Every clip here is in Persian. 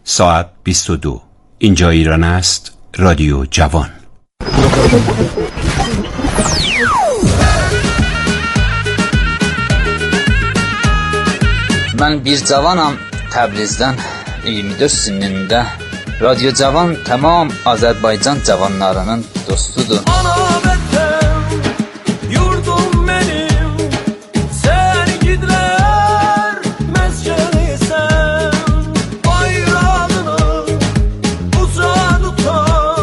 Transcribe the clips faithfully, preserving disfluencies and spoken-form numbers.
ساعت بیست و دو. اینجا ایران است. رادیو جوان. Mən bir cavanam Təbrizdən iyirmi dörd sinində. Radyo Cavan tamam Azərbaycan cavanlarının dostudur. Ana vətən, yurdum mənim, sən gidlər məskənisən. Bayrağını uca tutan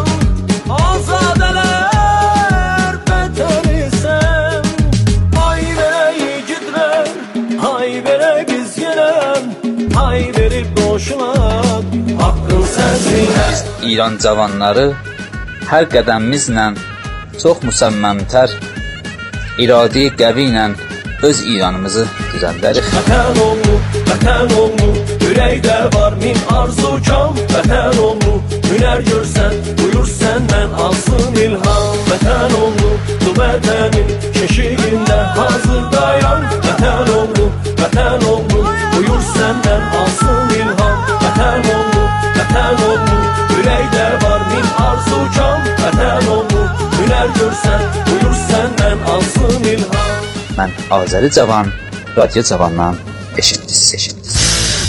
azadələr vətənisən. Ay verək gidlər, ay verək biz gələn, ay verib boşuna haqqın sənsin. İran cavanları hər qədəmimizlə çox müsəmməmtər, iradi qəvi ilə öz İranımızı düzəldərik. Vətən oğlu, vətən oğlu, ürəkdə var min arzu kam. Vətən oğlu, hünər görsən, buyur səndən alsın ilham. Vətən oğlu, bu vətənin keşiyində hazır dayan. Vətən oğlu, vətən oğlu, buyur səndən alsın ilham. Vətən oğlu, vətən oğlu, ürəkdə var min arzu kam. Vətən oğlu, hünər görsən, buyur səndən alsın ilham. Mən Azəri Cavan, رادیو جوانان eşitdiniz, eşitdiniz.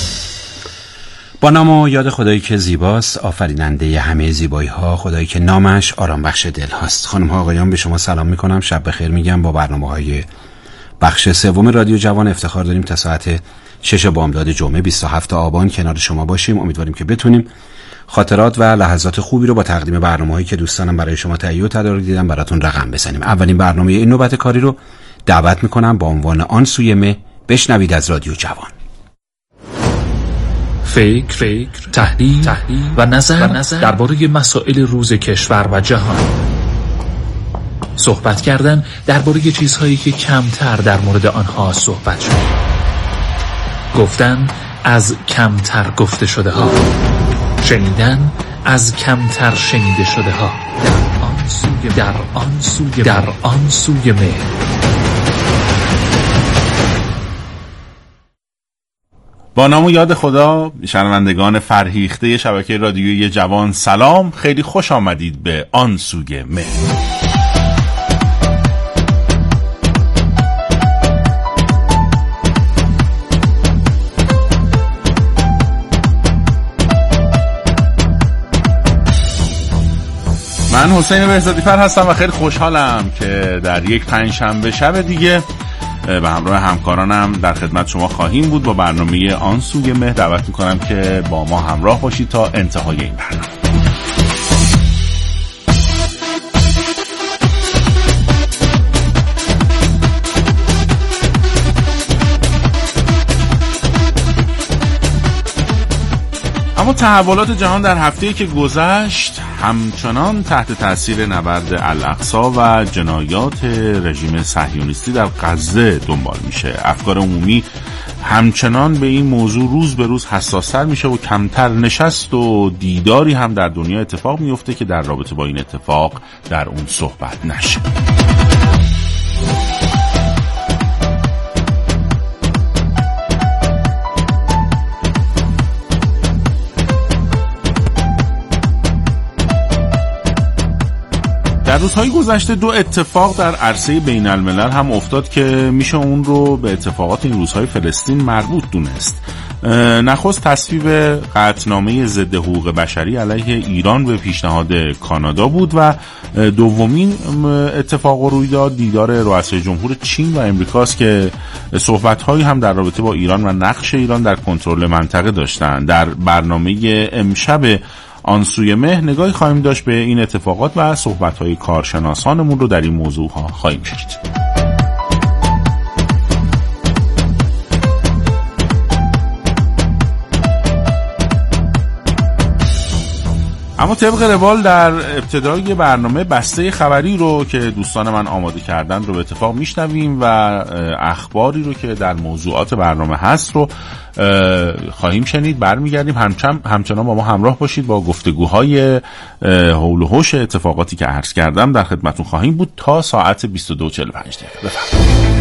با نام و یاد خدایی که زیباست، آفریننده همه زیبایی ها، خدایی که نامش آرام بخش دل هاست. خانم ها آقایان، به شما سلام میکنم، شب بخیر میگم. با برنامه های بخش سوم رادیو جوان افتخار داریم تا ساعت شش بامداد جمعه بیست و هفتم آبان کنار شما باشیم. امیدواریم که بتونیم خاطرات و لحظات خوبی رو با تقدیم برنامه‌هایی که دوستانم برای شما تهیه و تدارک دیدن براتون رقم بزنیم. اولین برنامه این نوبت کاری رو دعوت میکنم با عنوان آن سوی مه. بشنوید از رادیو جوان. فکر، فکر، تحلیل, تحلیل و نظر, و نظر درباره مسائل روز کشور و جهان. صحبت کردن درباره چیزهایی که کمتر در مورد آنها صحبت شد. گفتن از کمتر گفته شده ها. شنیدن از کمتر شنیده شده ها. در آن سوی در آن سوی در آن سوی مه. با نام و یاد خدا، شنوندگان فرهیخته شبکه رادیویی جوان سلام، خیلی خوش آمدید به آن سوی مه. من حسین بهزادی فر هستم و خیلی خوشحالم که در یک پنجشنبه شب دیگه به همراه همکارانم در خدمت شما خواهیم بود با برنامه آن سوی مه. دعوت میکنم که با ما همراه باشید تا انتهای این برنامه. اما تحولات جهان در هفته‌ای که گذشت همچنان تحت تاثیر نبرد الاقصی و جنایات رژیم صهیونیستی در غزه دنبال میشه. افکار عمومی همچنان به این موضوع روز به روز حساس‌تر میشه و کمتر نشست و دیداری هم در دنیا اتفاق میفته که در رابطه با این اتفاق در اون صحبت نشه. در روزهای گذشته دو اتفاق در عرصه بین الملل هم افتاد که میشه اون رو به اتفاقات این روزهای فلسطین مربوط دونست. نخست تصویب قطعنامه ضد حقوق بشری علیه ایران به پیشنهاد کانادا بود و دومین اتفاق و رویداد دیدار رؤسای جمهور چین و امریکاست که صحبت‌هایی هم در رابطه با ایران و نقش ایران در کنترل منطقه داشتن. در برنامه امشب آن سوی مه نگاهی خواهیم داشت به این اتفاقات و صحبت‌های کارشناسانمون رو در این موضوعها خواهیم شنید. اما طبق روال در ابتدای برنامه بسته خبری رو که دوستان من آماده کردن رو به اتفاق میشنویم و اخباری رو که در موضوعات برنامه هست رو خواهیم شنید. برمیگردیم. همچنان با ما همراه باشید. با گفتگوهای حول و حوش اتفاقاتی که عرض کردم در خدمتون خواهیم بود تا ساعت بیست و دو و چهل و پنج دقیقه. بفرمایید.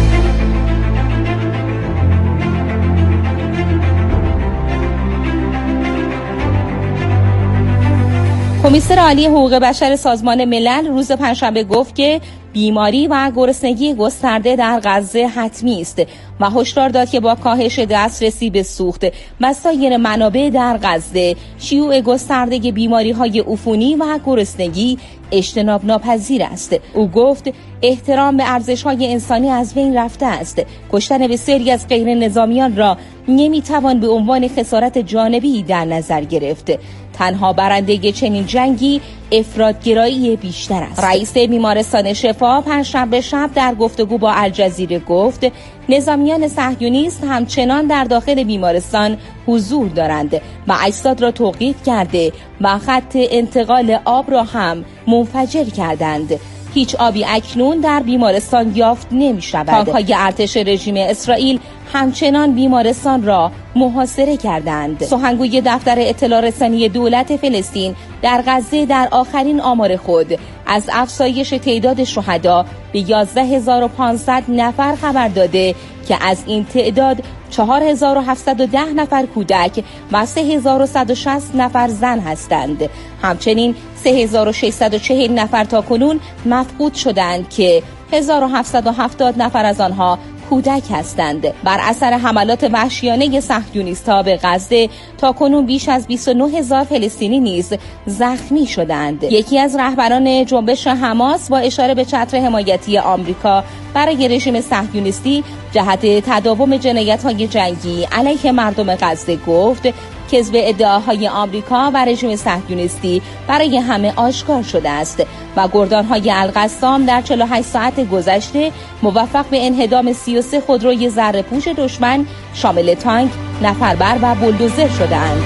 کمیسر عالی حقوق بشر سازمان ملل روز پنجشنبه گفت که بیماری و گرسنگی گسترده در غزه حتمی است و هشدار داد که با کاهش دسترسی به سوخت و سایر منابع در غزه، شیوع گسترده بیماری‌های عفونی و گرسنگی اجتناب ناپذیر است. او گفت احترام به ارزش‌های انسانی از بین رفته است. کشتن بسیاری از غیر نظامیان را نمی‌توان به عنوان خسارت جانبی در نظر گرفت. تنها برنده چنین جنگی افراط‌گرایی بیشتر است. رئیس بیمارستان شفا پنجشنبه شب در گفتگو با الجزیره گفت نظامیان صهیونیست همچنان در داخل بیمارستان حضور دارند و اجساد را توقیف کرده و خط انتقال آب را هم منفجر کردند. هیچ آبی اکنون در بیمارستان یافت نمی شود. تانک‌های ارتش رژیم اسرائیل همچنان بیمارستان را محاصره کردند. سخنگوی دفتر اطلاع رسانی دولت فلسطین در غزه در آخرین آمار خود از افزایش تعداد شهدا به یازده هزار و پانصد نفر خبر داده که از این تعداد چهار هزار و هفتصد و ده نفر کودک و سه هزار و صد و شصت نفر زن هستند. همچنین سه هزار و ششصد و چهل نفر تاکنون مفقود شدند که هزار و هفتصد و هفتاد نفر از آنها کودک هستند. بر اثر حملات وحشیانه صهیونیست‌ها به غزه تاکنون بیش از بیست و نه هزار فلسطینی نیز زخمی شدند. یکی از رهبران جنبش حماس با اشاره به چتر حمایتی آمریکا برای رژیم صهیونیستی جهت تداوم جنایت‌های جنگی علیه مردم غزه گفت کذب ادعاهای آمریکا و رژیم صهیونیستی برای همه آشکار شده است و گردان‌های القسام در چهل و هشت ساعت گذشته موفق به انهدام سی و سه خودروی زره‌پوش دشمن شامل تانک، نفربر و بولدوزر شده‌اند.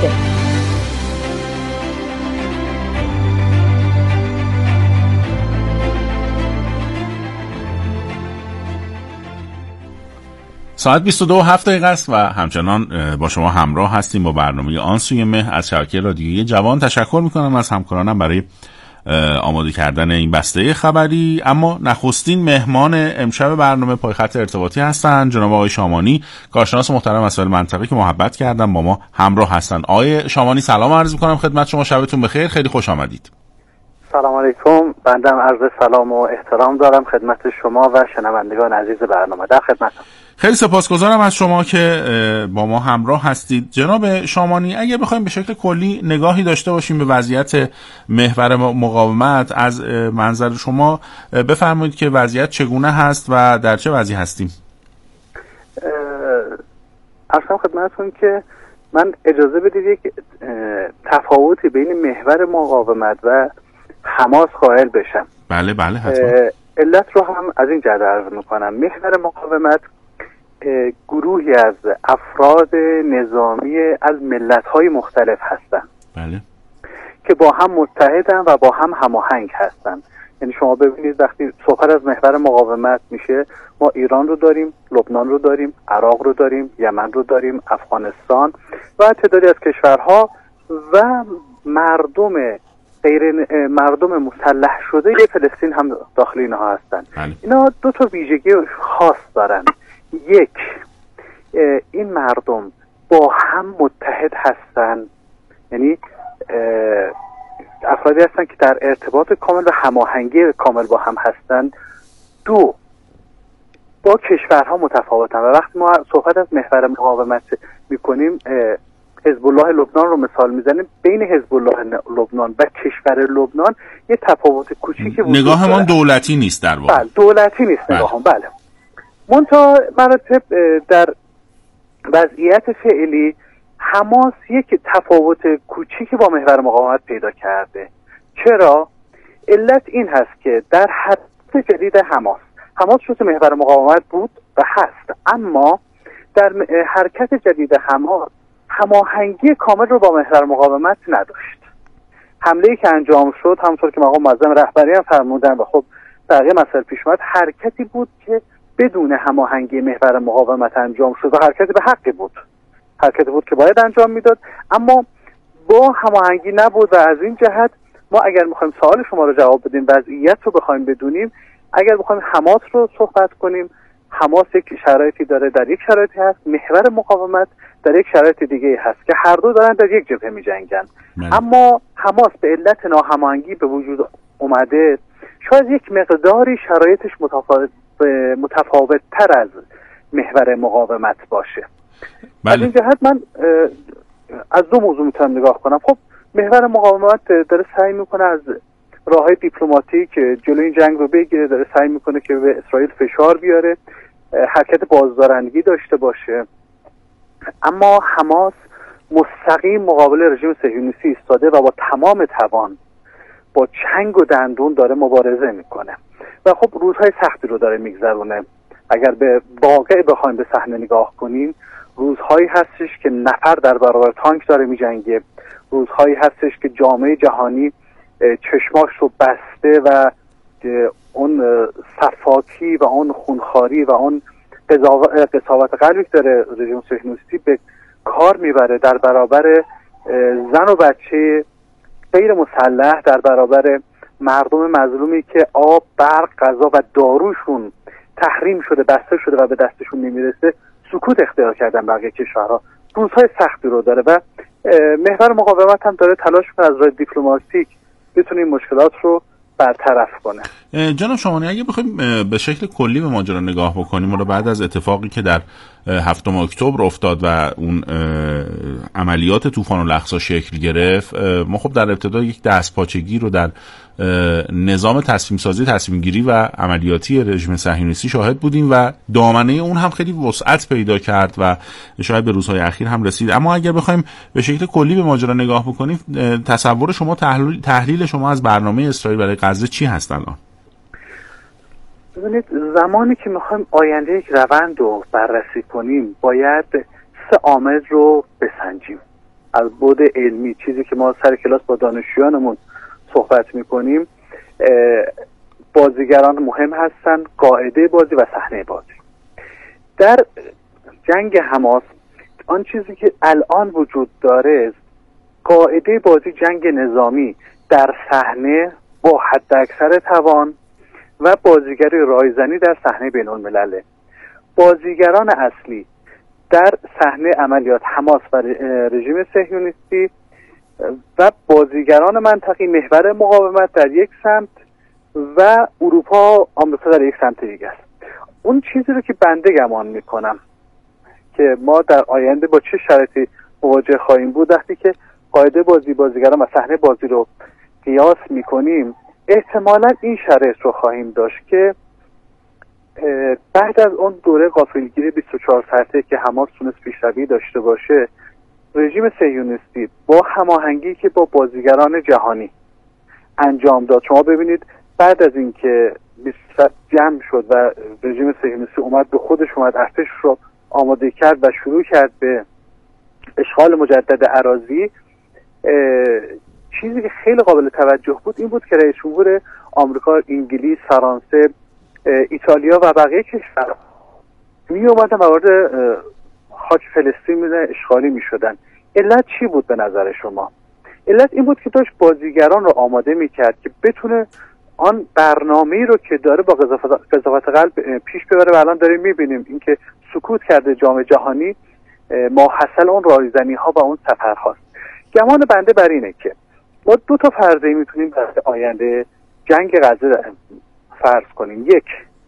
ساعت بیست و دو و هفت دقیقه است و همچنان با شما همراه هستیم با برنامه آن سوی مه از شبکه رادیویی جوان. تشکر میکنم از همکارانم برای آماده کردن این بسته خبری. اما نخستین مهمان امشب برنامه پایخط ارتباطی هستند جناب آقای شامانی، کارشناس محترم مسائل منطقی که محبت کردن با ما همراه هستند. آقای شامانی سلام عرض میکنم خدمت شما، شبتون بخیر، خیلی خوش آمدید. سلام علیکم، بنده عرض سلام و احترام دارم خدمت شما و شنوندگان عزیز برنامه. در خدمتم. خیلی سپاسگزارم از شما که با ما همراه هستید. جناب شامانی، اگر بخوایم به شکل کلی نگاهی داشته باشیم به وضعیت محور مقاومت، از منظر شما بفرمایید که وضعیت چگونه هست و در چه وضعی هستیم؟ عرضم خدمتتون که من اجازه بدید یک تفاوتی بین محور مقاومت و حماس قائل بشم. بله بله حتما. علت رو هم از این جهت عرض میکنم. محور مقاومت گروهی از افراد نظامی از ملت‌های مختلف هستند. بله. که با هم متحدن و با هم هماهنگ هستند. یعنی شما ببینید وقتی صحبت از محور مقاومت میشه، ما ایران رو داریم، لبنان رو داریم، عراق رو داریم، یمن رو داریم، افغانستان و تعدادی از کشورها و مردم غیر مردم مسلح شده فلسطین هم داخل اینها هستند. بله. اینا دو تا ویژگی خاص دارن. یک، این مردم با هم متحد هستن، یعنی افرادی هستن که در ارتباط کامل و هماهنگی کامل با هم هستن. دو، با کشورها متفاوتن و وقتی ما صحبت از محور مقاومت میکنیم حزب الله لبنان رو مثال میزنیم، بین حزب الله لبنان و کشور لبنان یه تفاوت کوچیکی وجود داره. نگاهمان دولتی نیست در واقع. بله، دولتی نیست نگاهمان. بله. منتها مراتب در وضعیت فعلی حماس یک تفاوت کوچیکی با محور مقاومت پیدا کرده. چرا؟ علت این هست که در حرکت جدید حماس حماس جزء محور مقاومت بود و هست، اما در حرکت جدید حماس هماهنگی کامل رو با محور مقاومت نداشت. حمله‌ای که انجام شد همونطور که مقام معظم رهبری هم فرمودن و خب بقیه مسائل پیش اومد، حرکتی بود که بدون هماهنگی محور مقاومت انجام شد و حرکتی به حقی بود، حرکتی بود که باید انجام میداد، اما با هماهنگی نبود و از این جهت ما اگر میخوایم سوال شما رو جواب بدیم، وضعیت رو بخوایم بدونیم، اگر بخوایم حماس رو صحبت کنیم، حماس یک شرایطی داره، در یک شرایطی هست، محور مقاومت در یک شرایط دیگه هست که هر دو دارن در یک جبهه می‌جنگن. اما حماس به علت ناهماهنگی به وجود اومده، شاید یک مقداری شرایطش متفاوت متفاوت تر از محور مقاومت باشه. بله. از این جهت من از دو موضوع میتونم نگاه کنم. خب محور مقاومت داره سعی میکنه از راههای دیپلماتیک جلوی این جنگ رو بگیره، داره سعی میکنه که به اسرائیل فشار بیاره، حرکت بازدارندگی داشته باشه. اما حماس مستقیم مقابل رژیم صهیونیستی ایستاده و با تمام توان با چنگ و دندون داره مبارزه میکنه و خب روزهای سختی رو داره میگذرونه. اگر به واقع بخوایم به صحنه نگاه کنیم، روزهایی هستش که نفر در برابر تانک داره میجنگه، روزهایی هستش که جامعه جهانی چشماش رو بسته و اون صفاکی و اون خونخواری و اون قساوت قلبی داره رژیم صهیونیستی به کار میبره در برابر زن و بچه غیر مسلح، در برابر مردم مظلومی که آب، برق، غذا و داروشون تحریم شده، بسته شده و به دستشون نمیرسه، سکوت اختیار کردن بقیه کشورها. روزهای سختی رو داره و محور مقاومت هم داره تلاش کنه از راه دیپلماتیک بتونه این مشکلات رو برطرف کنه. جناب شامانی، اگه بخوایم به شکل کلی به ماجرا نگاه بکنیم و بعد از اتفاقی که در هفتم اکتبر افتاد و اون عملیات طوفان الاقصی شکل گرفت، ما خب در ابتدا یک دستپاچگی رو در نظام تصمیم سازی، تصمیم گیری و عملیاتی رژیم صهیونیستی شاهد بودیم و دامنه اون هم خیلی وسعت پیدا کرد و شاید به روزهای اخیر هم رسید. اما اگر بخوایم به شکل کلی به ماجرا نگاه بکنیم، تصور شما، تحلیل, تحلیل شما از برنامه اسرائیل برای غزه چی هست الان؟ ببینید، زمانی که میخوایم آینده یک روند رو بررسی کنیم باید سه عامل رو بسنجیم. از بعد علمی، چیزی که ما سر کلاس با دانشجویانمون صحبت میکنیم، بازیگران مهم هستن، قاعده بازی و صحنه بازی. در جنگ حماس آن چیزی که الان وجود داره، قاعده بازی جنگ نظامی در صحنه با حد اکثر توان و بازیگری رایزنی در صحنه بین الملله. بازیگران اصلی در صحنه عملیات حماس و رژیم صهیونیستی و بازیگران منطقی محور مقاومت در یک سمت و اروپا و آمریکا در یک سمت دیگه است. اون چیزی رو که بنده گمان میکنم که ما در آینده با چه شرایطی مواجه خواهیم بود، وقتی که قاعده بازی، بازیگران و صحنه بازی رو قیاس میکنیم، احتمالاً این شرایط رو خواهیم داشت که بعد از اون دوره غافلگیری بیست و چهار ساعته که حماس تونست پیشروی داشته باشه، رژیم صهیونیستی با هماهنگی که با بازیگران جهانی انجام داد، شما ببینید بعد از اینکه بیست جمع شد و رژیم صهیونیستی اومد به خودش اومد، ارتش رو آماده کرد و شروع کرد به اشغال مجدد اراضی، چیزی که خیلی قابل توجه بود این بود که رئیس جمهور آمریکا، انگلیس، فرانسه، ایتالیا و بقیه کشورها می اومدن و وارد خاک فلسطین اشغالی می شدن. علت چی بود به نظر شما؟ علت این بود که داشت بازیگران رو آماده می کرد که بتونه آن برنامه‌ای رو که داره با قضاوت قلب پیش ببره و الان داریم می بینیم اینکه سکوت کرده جامعه جهانی ماحصل اون رایزنی ها و اون سفر هاست. گمان بنده بر اینه که ما دو تا فرضیه میتونیم برای آینده جنگ غزه فرض کنیم. یک،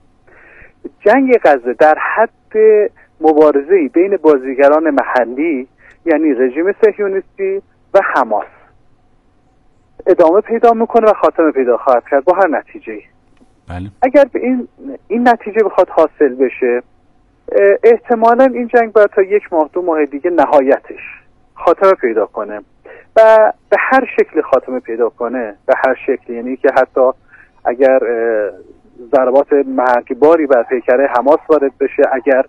جنگ غزه در حد مبارزه‌ای بین بازیگران محلی یعنی رژیم صهیونیستی و حماس ادامه پیدا میکنه و خاتمه پیدا خواهد کرد با هر نتیجه‌ای. بله. اگر به این این نتیجه بخواد حاصل بشه، احتمالاً این جنگ باید تا یک ماه دو ماه دیگه نهایتش خاتمه پیدا کنه و به هر شکل خاتمه پیدا کنه، به هر شکل، یعنی که حتی اگر ضربات مرگباری بر پیکره حماس وارد بشه، اگر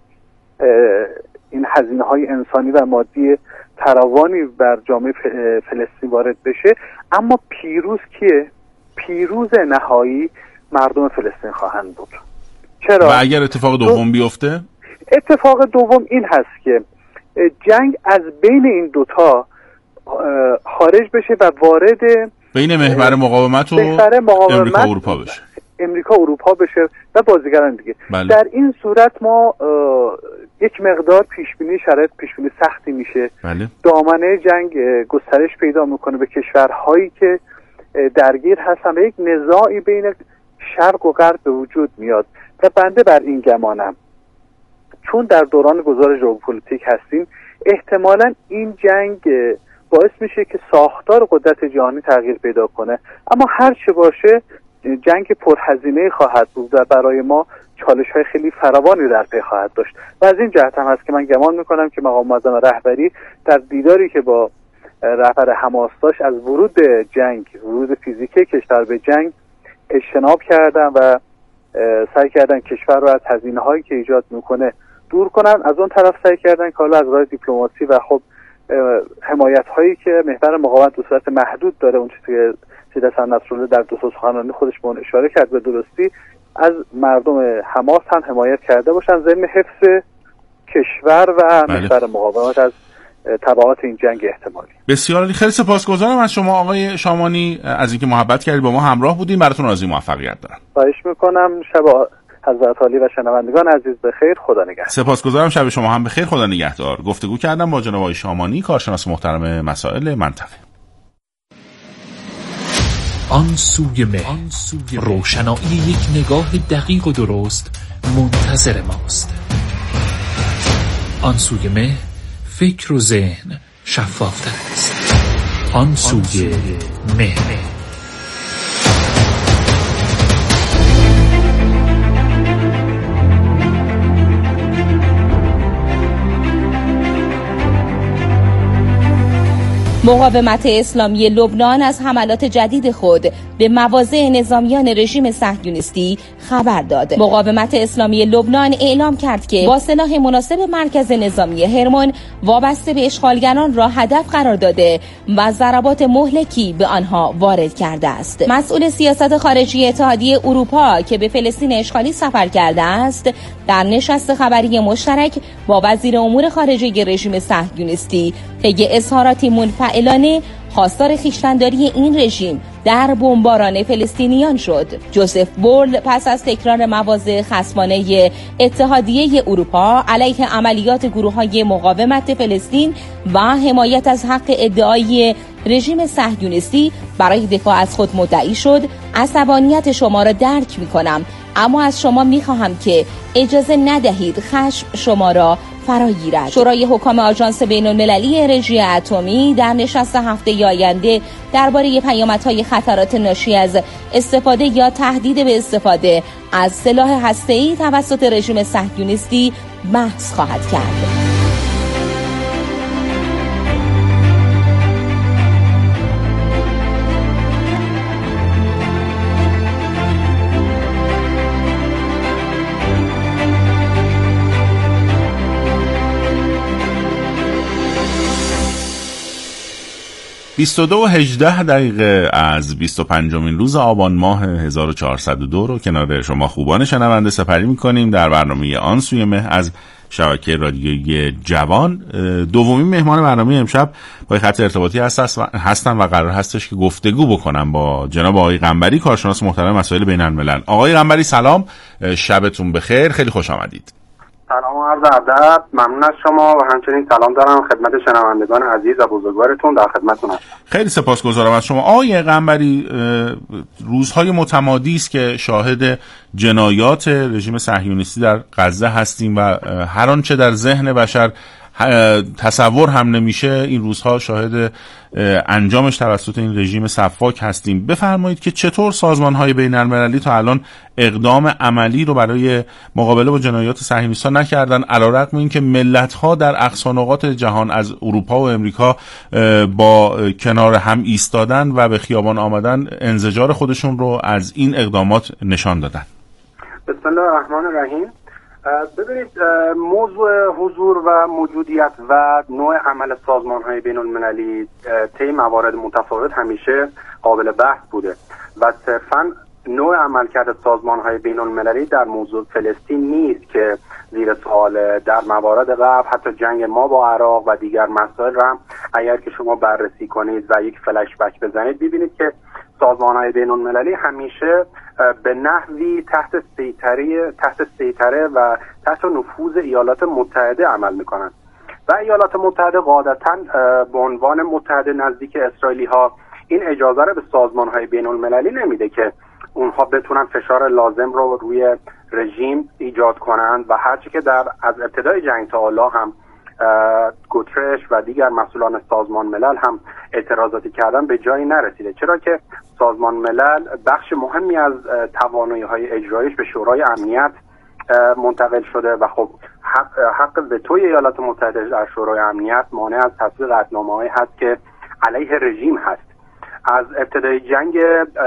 این هزینه‌های انسانی و مادی فراوانی بر جامعه فلسطین وارد بشه، اما پیروز کیه؟ پیروز نهایی مردم فلسطین خواهند بود. چرا؟ و اگر اتفاق دوم بیفته؟ اتفاق دوم این هست که جنگ از بین این دوتا خارج بشه و وارد بین محور مقاومت و امریکا اروپا بشه. امریکا اروپا بشه و بازیگران دیگه. بله. در این صورت ما یک مقدار پیشبینی شرایط پیشبینی سختی میشه. بله. دامنه جنگ گسترش پیدا میکنه به کشورهایی که درگیر هستن و یک نزاعی بین شرق و غرب به وجود میاد و بنده بر این گمانم چون در دوران گذار ژئوپلیتیک هستیم احتمالاً این جنگ باعث میشه که ساختار قدرت جهانی تغییر پیدا کنه، اما هر چه باشه جنگ پرهزینه خواهد بود و برای ما چالش های خیلی فراوانی در پی خواهد داشت و از این جهت هم هست که من گمان میکنم که مقام معظم رهبری در دیداری که با رهبر حماس داشت از ورود به جنگ، ورود فیزیکی کشور به جنگ اجتناب کردن و سعی کردن کشور رو از هزینه هایی که ایجاد میکنه دور کنن. از اون طرف سعی کردن که حالا از راه دیپلماسی و خب حمایت هایی که محور مقاومت به صورت محدود داره، اون چیزی که سید حسن نصرالله در دو سخنرانی خودش به اون اشاره کرد به درستی، از مردم حماس هم حمایت کرده باشن ضمن حفظ کشور و بله. محور مقاومت از تبعات این جنگ احتمالی. بسیار عالی، خیلی سپاسگزارم از شما آقای شامانی از اینکه محبت کردید با ما همراه بودین. براتون آرزوی موفقیت دارم. خواهش میکنم. شب حضرت عالی و شنوندگان عزیز بخیر. خدا نگهدار. سپاسگزارم. شب شما هم بخیر. خدا نگهدار. گفتگو کردم با جناب آقای شامانی، کارشناس محترم مسائل منطقه. آن سوی مه، روشنایی یک نگاه دقیق و درست منتظر ماست. آن سوی مه، فکر و ذهن شفافتر است. آن سوی مه. مقاومت اسلامی لبنان از حملات جدید خود به مواضع نظامیان رژیم صهیونیستی خبر داد. مقاومت اسلامی لبنان اعلام کرد که با سلاح مناسب مرکز نظامی هرمون وابسته به اشغالگران را هدف قرار داده و ضربات مهلکی به آنها وارد کرده است. مسئول سیاست خارجی اتحادیه اروپا که به فلسطین اشغالی سفر کرده است، در نشست خبری مشترک با وزیر امور خارجه رژیم صهیونیستی طی اظهاراتی منفعلانه خواستار خویشتن‌داری این رژیم در بمباران فلسطینیان شد. جوزف بورل پس از تکرار مواضع خصمانه اتحادیه اروپا علیه عملیات گروه‌های مقاومت فلسطین و حمایت از حق ادعایی رژیم صهیونیستی برای دفاع از خود مدعی شد: عصبانیت شما را درک می‌کنم، اما از شما می‌خواهم که اجازه ندهید خشم شما را فرا گیرد. شورای حکام آژانس بین‌المللی انرژی اتمی در نشست هفته آینده درباره پیامدهای خطرات ناشی از استفاده یا تهدید به استفاده از سلاح هسته‌ای توسط رژیم صهیونیستی بحث خواهد کرد. بیست و دو و هجده دقیقه از بیست و پنجمین روز آبان ماه هزار و چهارصد و دو رو کنار شما خوبان شنونده سپری می‌کنیم در برنامه آن سوی مه از شبکه رادیویی جوان. دومین مهمان برنامه امشب با خط ارتباطی هستن و قرار هستش که گفتگو بکنم با جناب آقای قنبری، کارشناس محترم مسائل بین‌الملل. آقای قنبری سلام، شبتون بخیر، خیلی خوش آمدید. سلام و عرض ادب، ممنون از شما و همچنین سلام دارم خدمت شنوندگان عزیز و بزرگوارتون، در خدمتتون هستم. خیلی سپاسگزارم از شما. آقای قنبری، روزهای متمادی است که شاهد جنایات رژیم صهیونیستی در غزه هستیم و هر آنچه در ذهن بشر تصور هم نمیشه این روزها شاهد انجامش توسط این رژیم سفاک هستیم. بفرمایید که چطور سازمان‌های بین‌المللی تا الان اقدام عملی رو برای مقابله با جنایات صهیونیست‌ها نکردن، علی‌رغم اینکه ملت‌ها در اقصا نقاط جهان از اروپا و امریکا با کنار هم ایستادن و به خیابان آمدن انزجار خودشون رو از این اقدامات نشان دادن. بسم الله الرحمن الرحیم. ببینید، موضوع حضور و موجودیت و نوع عمل سازمان‌های بین‌المللی طی موارد متفاوت همیشه قابل بحث بوده و صرفاً نوع عملکرد سازمان‌های بین‌المللی در موضوع فلسطین نیست که زیر سوال. در موارد قبل حتی جنگ ما با عراق و دیگر مسائل هم اگر که شما بررسی کنید و یک فلش بک بزنید ببینید که سازمان‌های بین‌المللی همیشه به نحوی تحت سیطره تحت سیطره و تحت نفوذ ایالات متحده عمل میکنند و ایالات متحده قاعدتاً به عنوان متحد نزدیک اسرائیلی ها این اجازه رو به سازمان های بین المللی نمیده که اونها بتونن فشار لازم رو روی رژیم ایجاد کنند و هرچی که در از ابتدای جنگ تا حالا هم گوترش و دیگر مسئولان سازمان ملل هم اعتراضاتی کردن به جایی نرسیده، چرا که سازمان ملل بخش مهمی از توانایی های اجرایش به شورای امنیت منتقل شده و خب حق, حق وتوی ایالات متحده در شورای امنیت مانع از تصویب قطعنامه‌هایی هست که علیه رژیم هست. از ابتدای جنگ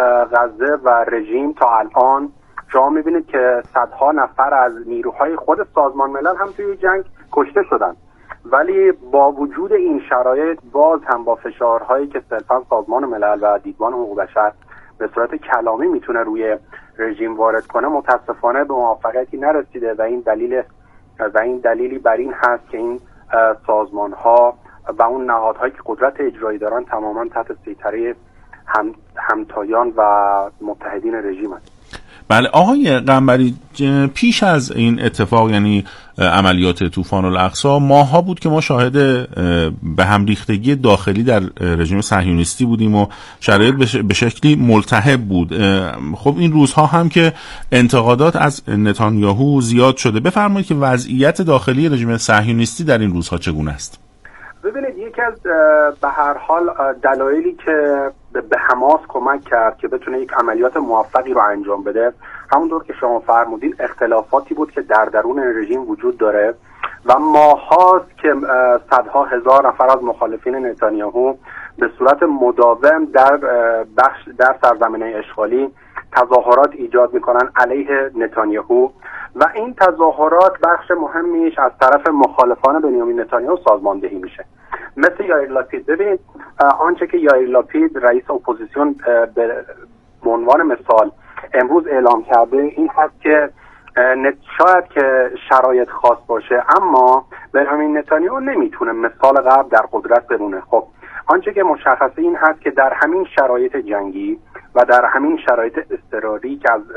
غزه و رژیم تا الان شما میبینید که صدها نفر از نیروهای خود سازمان ملل هم توی جنگ کشته شدن، ولی با وجود این شرایط باز هم با فشارهایی که صرفا سازمان ملل و دیدبان حقوق بشر به صورت کلامی میتونه روی رژیم وارد کنه متاسفانه به موفقیتی نرسیده و این دلیل و این دلیلی بر این هست که این سازمان ها و اون نهادهایی که قدرت اجرایی دارن تماما تحت سیطره هم همتایان و متحدین رژیم هست. بله آقای قنبری، پیش از این اتفاق یعنی عملیات طوفان الاقصی ماها بود که ما شاهد به هم ریختگی داخلی در رژیم صهیونیستی بودیم و شرایط به شکلی ملتهب بود. خب این روزها هم که انتقادات از نتانیاهو زیاد شده، بفرمایید که وضعیت داخلی رژیم صهیونیستی در این روزها چگونه است؟ ببینید یکی از به هر حال دلایلی که به حماس کمک کرد که بتونه یک عملیات موفقی رو انجام بده، همونطور که شما فرمودین اختلافاتی بود که در درون رژیم وجود داره و ماهاست که صدها هزار نفر از مخالفین نتانیاهو به صورت مداوم در بخش در سرزمین‌های اشغالی تظاهرات ایجاد میکنن علیه نتانیاهو و این تظاهرات بخش مهمیش از طرف مخالفان بنیامین نتانیاهو سازماندهی میشه، مثل یائیر لاپید. ببینید آنچه که یائیر لاپید رئیس اپوزیسیون به عنوان مثال امروز اعلام کرده این هست که شاید که شرایط خاص باشه اما بنیامین نتانیاهو نمیتونه مثال قبل در قدرت بمونه. خب آنچه که مشخصه این هست که در همین شرایط جنگی و در همین شرایط اضطراری که از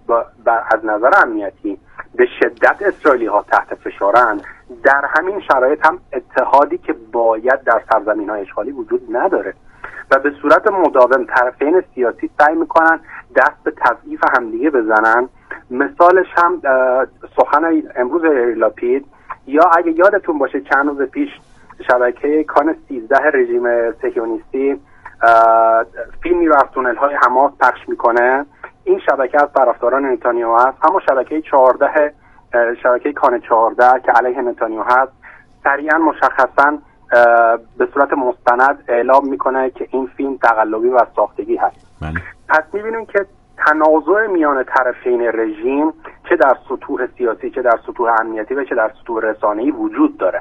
از نظر امنیتی به شدت اسرائیلی ها تحت فشارن، در همین شرایط هم اتحادی که باید در سرزمین های اشغالی وجود نداره و به صورت مداوم طرفین سیاسی سعی میکنن دست به تضعیف همدیگه بزنن. مثالش هم سخن امروز لاپید، یا اگه یادتون باشه چند روز پیش شبکه کان سیزده رژیم صهیونیستی فیلمی رو از تونل های حماس پخش میکنه. این شبکه از طرفداران نتانیاهو هست، اما شبکه چهارده شبکه کان چهارده که علیه نتانیاهو هست سریعا مشخصا به صورت مستند اعلام میکنه که این فیلم تقلبی و ساختگی هست. بله. پس میبینیم که تنازع میان طرفین رژیم چه در سطوح سیاسی چه در سطوح امنیتی و چه در سطوح رسانه‌ای وجود داره.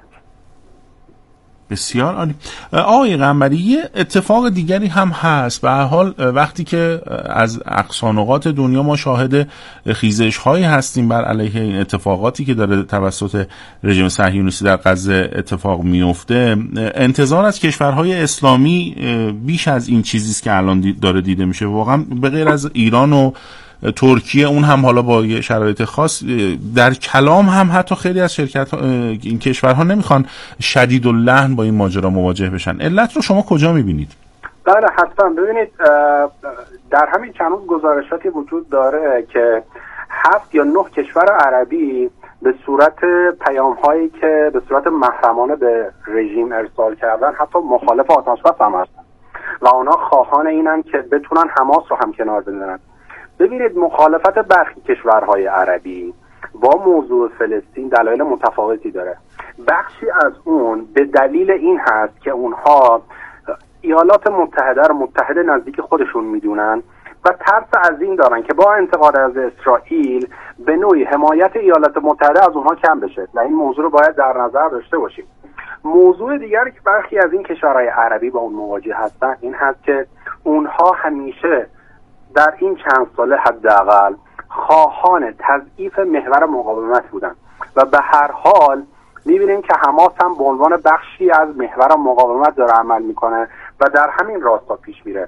بسیار عالی. آقای قنبری، یه اتفاق دیگری هم هست. به هر حال وقتی که از اقصا نقاط دنیا ما شاهد خیزش هایی هستیم بر علیه این اتفاقاتی که داره توسط رژیم صهیونیستی در غزه اتفاق میفته، انتظار از کشورهای اسلامی بیش از این چیزی است که الان داره دیده میشه. واقعا به غیر از ایران و ترکیه، اون هم حالا با یه شرایط خاص، در کلام هم حتی خیلی از شرکت این کشورها نمیخوان شدید اللحن با این ماجرا مواجه بشن. علت رو شما کجا میبینید؟ بله حتما. ببینید در همین چند روز گزارشاتی وجود داره که هفت یا نه کشور عربی به صورت پیام هایی که به صورت محرمانه به رژیم ارسال کردن حتی مخالف آتش بس هم هستن و اونا خواهان اینن که بتونن حماس رو هم کنار بزنن. ببینید مخالفت برخی کشورهای عربی با موضوع فلسطین دلایل متفاوتی داره. بخشی از اون به دلیل این هست که اونها ایالات متحده رو متحد نزدیک خودشون میدونن و ترس از این دارن که با انتقاد از اسرائیل به نوعی حمایت ایالات متحده از اونها کم بشه و این موضوع رو باید در نظر داشته باشیم. موضوع دیگری که برخی از این کشورهای عربی با اون مواجه هستن این هست که اونها همیشه در این چند ساله حداقل خواهان تضعیف محور مقاومت بودن و به هر حال می‌بینیم که حماس هم به عنوان بخشی از محور مقاومت داره عمل میکنه و در همین راستا پیش میره.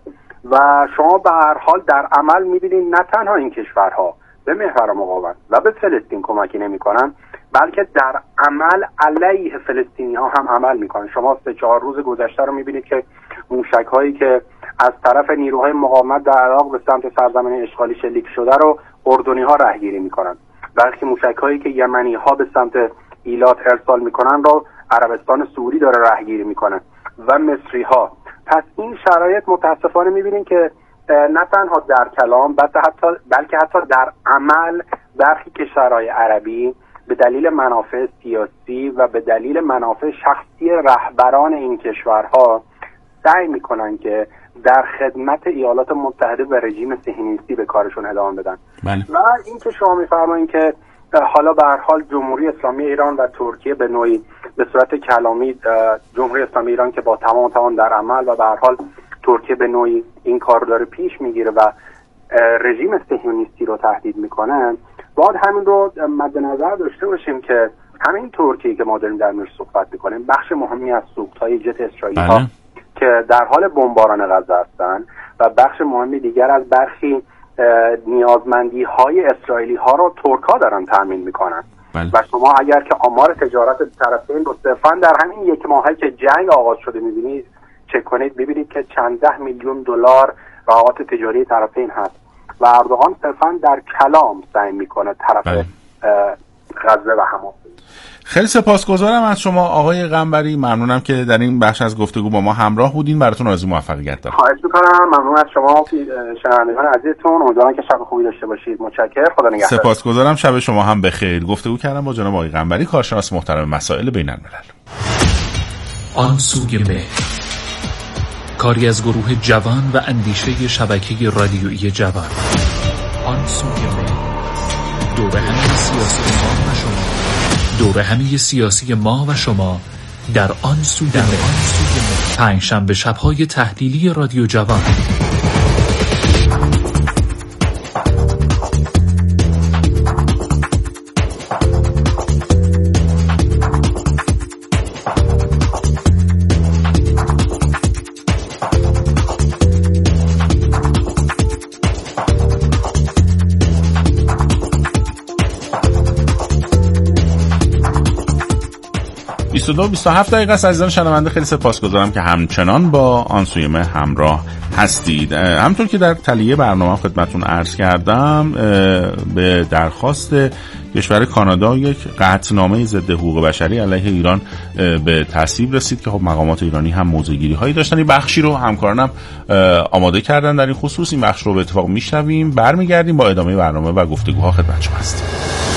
و شما به هر حال در عمل می‌بینید نه تنها این کشورها به محور مقاومت و به فلسطین کمکی نمی‌کنن، بلکه در عمل علیه فلسطینی‌ها هم عمل می‌کنن. شما سه چهار روز گذشته رو می‌بینید که موشک‌هایی که از طرف نیروهای مقاومت در عراق به سمت سرزمین اشغالی شلیک شده رو اردنی‌ها رهگیری می‌کنن، بلکه موشک‌هایی که یمنی‌ها به سمت ایلات ارسال می‌کنن رو عربستان سعودی داره رهگیری می‌کنه و مصری‌ها. پس این شرایط متاسفانه می‌بینیم که نه تنها در کلام بلکه حتی بلکه حتی در عمل برخی کشورهای عربی به دلیل منافع سیاسی و به دلیل منافع شخصی رهبران این کشورها سعی میکنن که در خدمت ایالات متحده و رژیم صهیونیستی به کارشون ادامه بدن. بله. و این که شما میفرمایید که حالا به هر حال جمهوری اسلامی ایران و ترکیه به نوعی به صورت کلامی جمهوری اسلامی ایران که با تمام توان در عمل و به هر حال ترکیه به نوعی این کار داره پیش میگیره و رژیم صهیونیستی رو تهدید میکنه، باید همین رو مد نظر داشته باشیم که همین ترکیه که ما داریم در موردش صحبت میکنیم بخش مهمی از سوخت‌های جت اسرائیلی ها بله. که در حال بمباران غزه هستن و بخش مهمی دیگر از برخی نیازمندی های اسرائیلی ها رو ترک ها دارن تامین میکنن. بله. و شما اگر که آمار تجارت طرفین رو صرفا در همین یک ماهی که جنگ آغاز شده میبینید چک کنید، ببینید که چند ده میلیون دلار روابط تجاری طرفین هست و اردوغان صرفا در کلام سعی میکنه طرف بله. غزه و حماس. خیلی سپاسگزارم از شما آقای قنبری، ممنونم که در این بخش از گفتگو با ما همراه بودین. براتون آرزوی موفقیت دارم. خواهش میکنم. ممنون از شما شنوندگان عزیزتون، امیدوارم که شب خوبی داشته باشید. متشکرم. خدا نگهدار. سپاسگزارم. شب شما هم بخیر. گفتگو کردم با جناب آقای قنبری، کارشناس محترم مسائل بین الملل. آن سوی مهر، کاری از گروه جوان و اندیشه شبکه رادیویی جوان. آن سوی مهر، دور همه سیاسی ما و شما، دور همه سیاسی ما و شما در آن سوی مهر. پنج شنبه شب‌های تحلیلی رادیو جوان. بیست و دو بیست و هفت دقیقه است. عزیزان شنونده خیلی سپاسگزارم که همچنان با آن سوی مهر همراه هستید. همونطور که در تلیه برنامه خدمتتون عرض کردم، به درخواست کشور کانادا یک قطعنامه ضد حقوق بشری علیه ایران به تصویب رسید که خب مقامات ایرانی هم موضع‌گیری هایی داشتن. این بخشی رو همکارانم آماده کردن در این خصوص. این بخش رو به اتفاق میشنویم، برمیگردیم با ادامه برنامه و گفتگوها خدمت شما هستیم.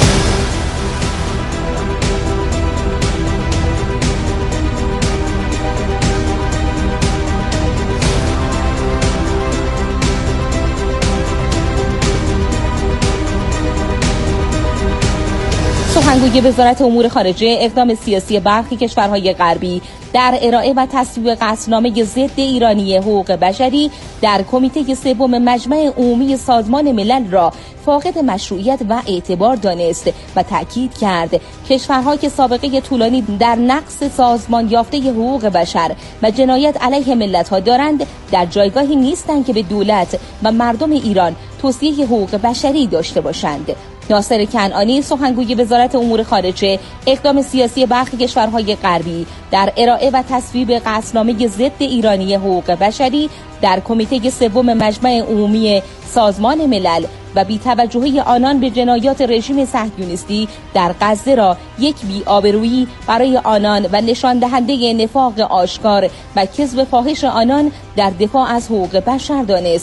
سخنگوی وزارت امور خارجه اقدام سیاسی برخی کشورهای غربی در ارائه و تصویب قطعنامه ضد ایرانی حقوق بشری در کمیته سوم مجمع عمومی سازمان ملل را فاقد مشروعیت و اعتبار دانست و تاکید کرد کشورها که سابقه طولانی در نقض سازمان یافته حقوق بشر و جنایت علیه ملت‌ها دارند در جایگاهی نیستند که به دولت و مردم ایران توصیه حقوق بشری داشته باشند. ناصر کنعانی سخنگوی وزارت امور خارجه اقدام سیاسی برخی کشورهای غربی در ارائه و تصویب قطعنامه ضد ایرانی حقوق بشری در کمیته سوم مجمع عمومی سازمان ملل و بی‌توجهی آنان به جنایات رژیم صهیونیستی در غزه را یک بی‌آبرویی برای آنان و نشان دهنده نفاق آشکار و کذب فاحش آنان در دفاع از حقوق بشر دانست.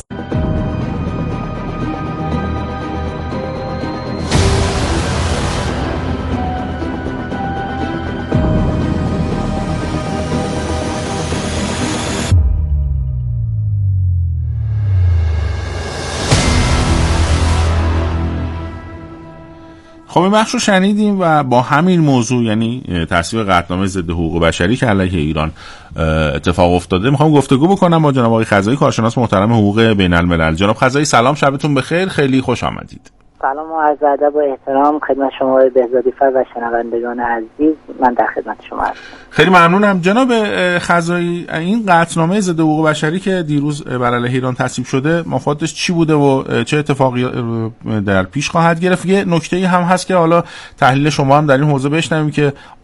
خب این بخش رو شنیدیم و با همین موضوع، یعنی تصویب قطعنامه ضد حقوق بشری که علیه ایران اتفاق افتاده، میخوام گفتگو بکنم با جناب آقای خزایی، کارشناس محترم حقوق بین الملل. جناب خزایی سلام، شبتون بخیر، خیلی خوش آمدید. سلام و عرض ادب و احترام خدمت شما بهزادی فر و شنوندگان عزیز. من در خدمت شما هستم. خیلی ممنونم جناب خزایی. این قطعنامه ضد حقوق بشری که دیروز بر علیه ایران تصویب شده مفادش چی بوده و چه اتفاقی در پیش خواهد گرفت؟ یه نکته‌ای هم هست که حالا تحلیل شما هم در این حوزه بشنویم که